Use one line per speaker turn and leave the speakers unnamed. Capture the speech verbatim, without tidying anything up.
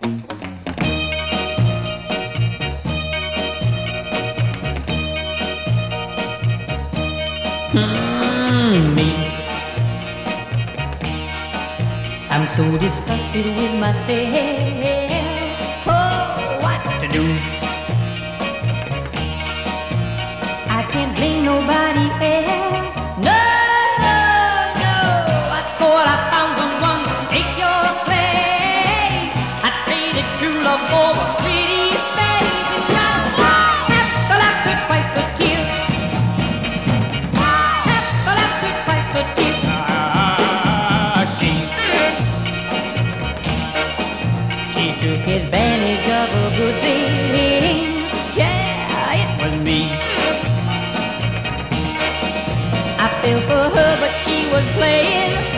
Mm, me, I'm so disgusted with myself. Oh, what to do? I can't blame nobody else. No, no, no. I thought I found someone to take your place. I traded true love for a pretty face, and now half the laughter, twice the tears. Half the laughter, twice the tears. Ah, she she took advantage of a good thing. Yeah, it was me. I fell for her, but she was playing